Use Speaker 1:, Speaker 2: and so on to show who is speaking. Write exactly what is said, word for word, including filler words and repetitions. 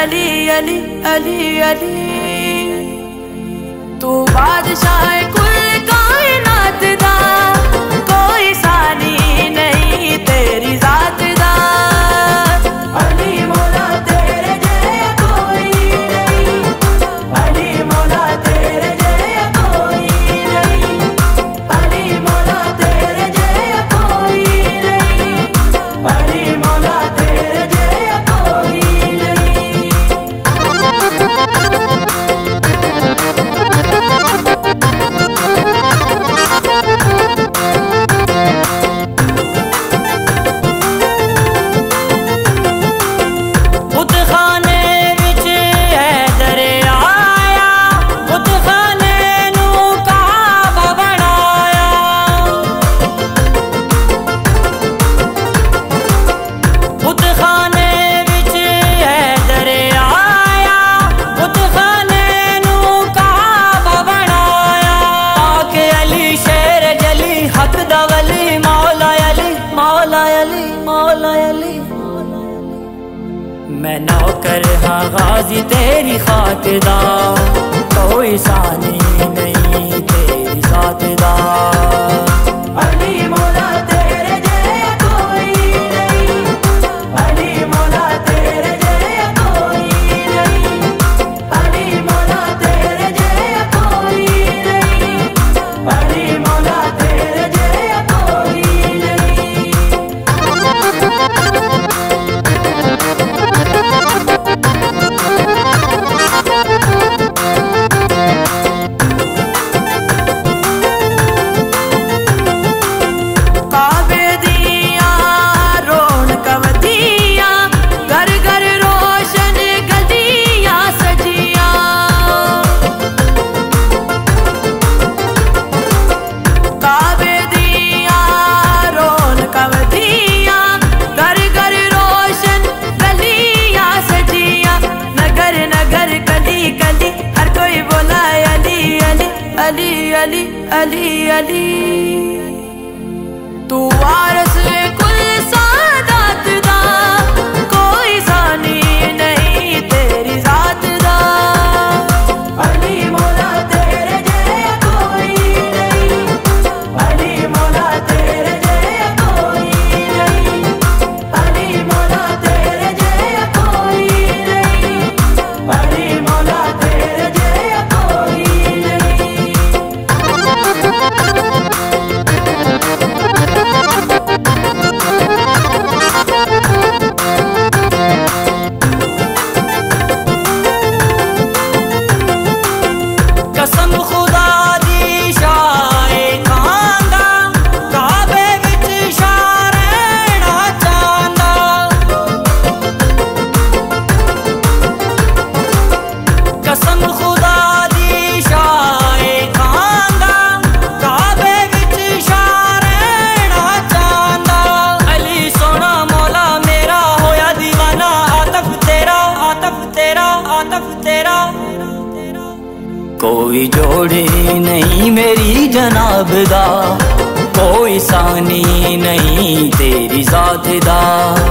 Speaker 1: अली अली अली अली। तू बादशाह कुल कायनात दा, कोई सानी नहीं तेरी जात दा। अली मौला तेरे जैसा कोई नहीं, अली मौला तेरे जैसा कोई नहीं, अली मौला तेरे जैसा कोई नहीं, अली मौला तेरे जैसा कोई नहीं। मैं नौकर हाँ गाजी तेरी खातिर दा, कोई सानी नहीं तेरी साथ दा। अली मौला तेरे जैसा कोई नहीं, अली मौला तेरे जैसा कोई नहीं, अली मौला तेरे जैसा कोई नहीं, अली मौला तेरे जैसा कोई नहीं। अली अली अली अली। तू वारस कुल सादात दा, कोई सानी नहीं तेरी जात दा। अली मौला तेरे जैसा कोई नहीं, अली मौला तेरे जैसा कोई नहीं, अली मौला तेरे जैसा कोई नहीं, अली मौला तेरे जैसा कोई नहीं। कसम खुदा दी शाए खांदा, काबे विच शारेना चांदा। कसम खुदा दी शाए खांदा, काबे विच शारेना चांदा। अली सोना मौला मेरा होया दीवाना, आतफ तेरा आतफ तेरा आतफ तेरा। कोई जोड़ी नहीं मेरी जनाब दा, कोई सानी नहीं तेरी जात दा।